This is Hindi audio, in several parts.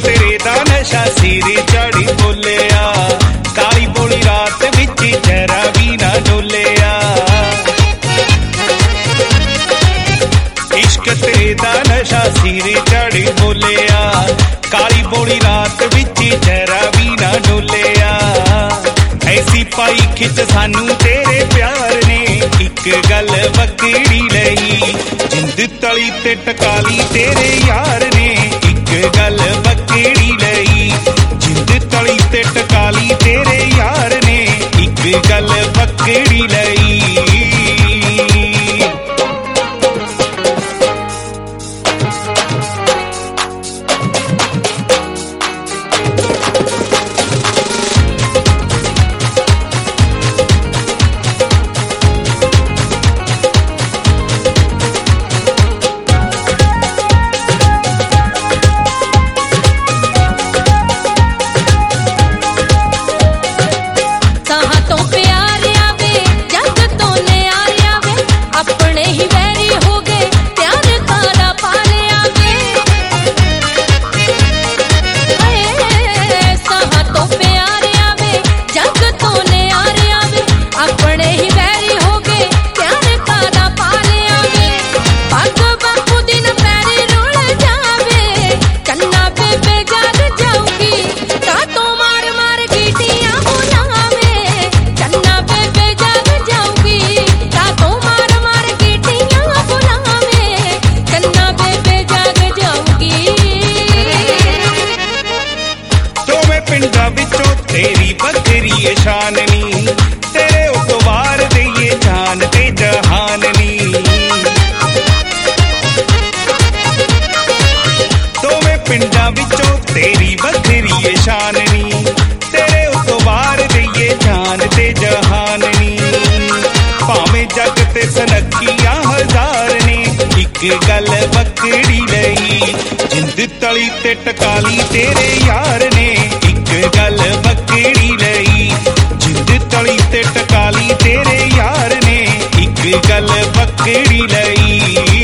तेरे दा नशा सिर चढ़ी बोलिया, काली बोली रात विच जरा भी ना डोलिया। इश्क तेरे दा नशा सिर चढ़ी बोलिया, काली बोली रात विच जरा भी ना डोलिया। ऐसी पाई खिच सानू तेरे प्यार ने, एक गल बकड़ी लई जिंद तली ते टकाली तेरे यार ने। एक गल बकड़ी लई जिंद तली ते टकाली तेरे यार ने, एक गल बकड़ी लई। तेरी बकरी शाननी, तेरे उतवार दे जान ते जहाननी। दोवें पिंडां विचों तेरी बकरी शाननी, तेरे उतवार दे जान ते जहाननी। भावें जग ते सनखियां हजार ने, एक गल बकड़ी लई जिंद तली ते टकाली तेरे यार ने। एक गल बकड़ी लई जिंद तली ते टकाली तेरे यार ने, एक गल बकड़ी लई।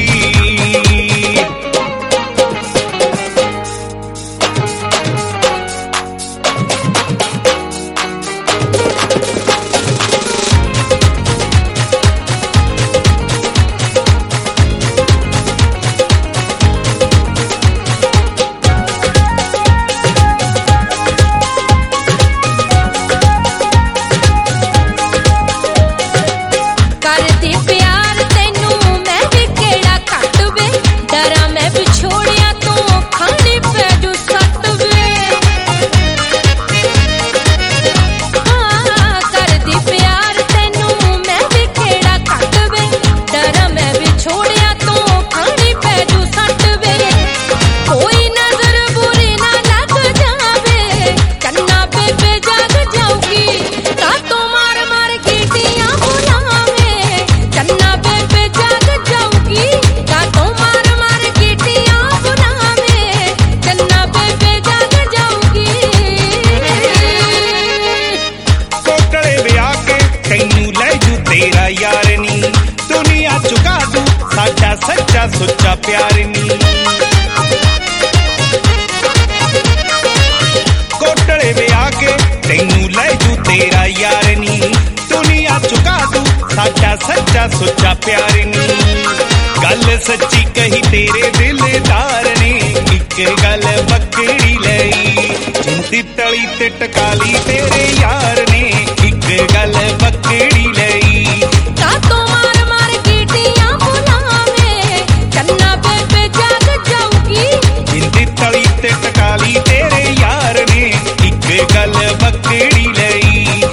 तेरा यार नी दुनिया चुका दू साडा सच्चा सुच्चा प्यार नी। कोटले विआह के तैनू लै जू तेरा यार नी, दुनिया चुका दू साडा सच्चा सुच्चा प्यार नी। गल सच्ची कही तेरे दिलदार ने, एक गल बकड़ी लई जिंदी तली ते टकाली तेरे यार ने। एक गल बकड़ी लई जिंदी तली ते टकाली तेरे यार ने, एक गल बकड़ी लई।